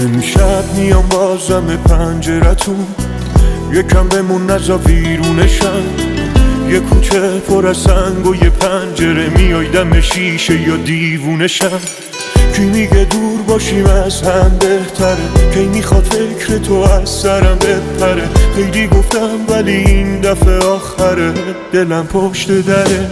امشب میام بازم پنجرتون، یکم بمون نزا ویرونشم. یه کوچه پر از سنگ و یه پنجره، میای دم شیشه یا دیوونشم. کی میگه دور باشیم از هم بهتره، کی میخواد فکر تو از سرم بپره. خیلی گفتم ولی این دفعه آخره، دلم پشت دره.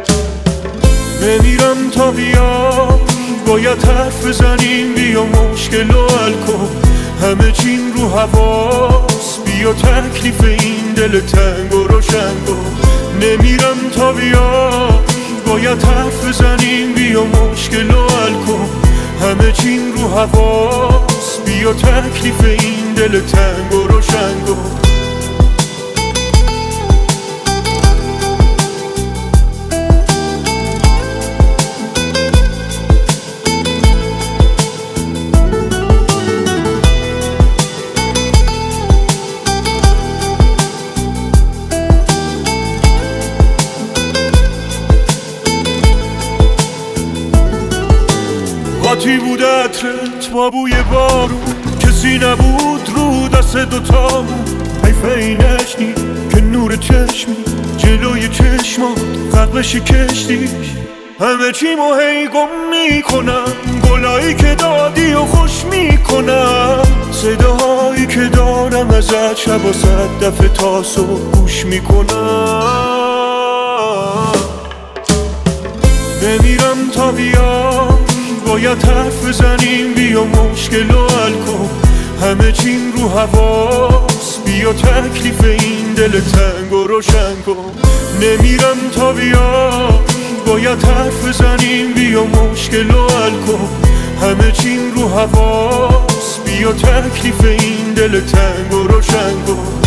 نمیرم تا بیای، باید حرف بزنیم، بیا مشکل و حل کن. همه چین رو حواس، بیا تکلیف این دل تنگ و روشن کن. نمیرم تا بیای، باید حرف بزنیم، بیا مشکل و حل کن. همه چین رو حواس، بیا تکلیف این دل تنگ و روشن کن. قاطی بود عطرت با بوی بارون، کسی نبود رو دست دوتامون. حیفه اینش نی که نور چشمی جلوی چشمات غرقش کشتیش. همه چی مو هی گم میکنم، گلایی که دادی و خوش میکنم. صداهایی که دارم ازت شب و 100 دفعه تا صبح گوش میکنم. نمیرم تا بیای، باید حرف بزنیم، بیا مشکل و حل کن. همه چین رو حواس، بیا تکلیف این دل تنگ و روشن کن. نمیرم تا بیای، باید حرف بزنیم، بیا مشکل و حل کن. همه چین رو حواس، بیا تکلیف این دل تنگ و روشن کن.